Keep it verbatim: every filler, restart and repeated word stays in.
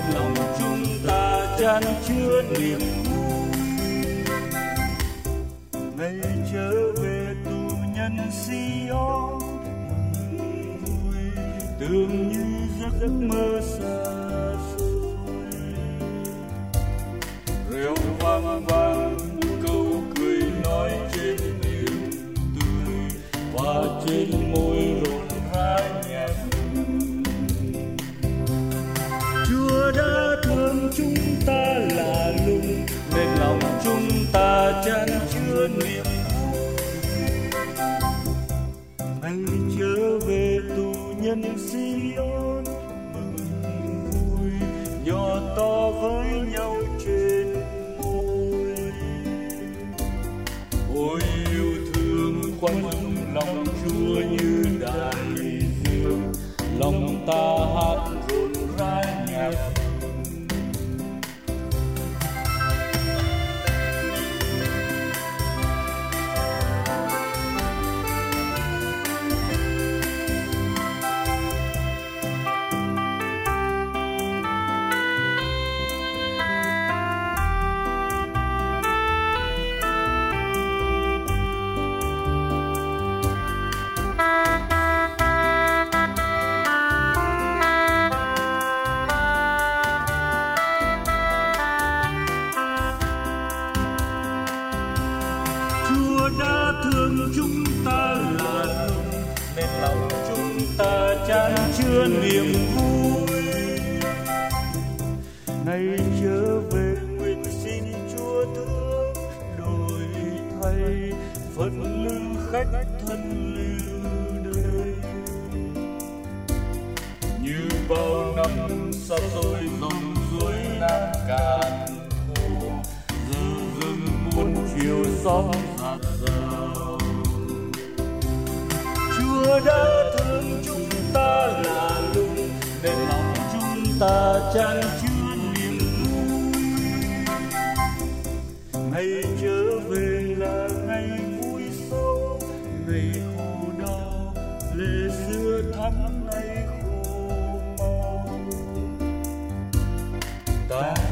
nên lòng chúng ta chan chứa niềm vui. Ngày trở về tù nhân Sion vui, tưởng như giấc mơ xa xôi. Reo vang vang câu cười nói trên miệng tươi, và trên môi rộn rã nhạc. Chúa đã thương chúng ta lạ lùng, nên lòng chúng ta chan chứa niềm vui. Ngày trở về tù nhân Sion mừng vui, nhỏ to với nhau trên môi. Ôi yêu thương quanh lòng Chúa như đại dương, lòng ta hát rộn rã nhạc. Chúa đã thương chúng ta lạ lùng, nên lòng chúng ta chan chứa niềm vui. Ngày trở về nguyện xin Chúa thương đổi thay, phận lưu khách thân lưu đời. Như bao năm xa xôi dòng suối Nam Cạn khô, giờ dưng muôn chiều gió dạt dào. Chúa đã thương chúng ta lạ lùng, nên lòng chúng ta chan chứa niềm vui. Ngày trở về là ngày vui sâu, ngày khổ đau lệ xưa thắm nay khô mau. Ta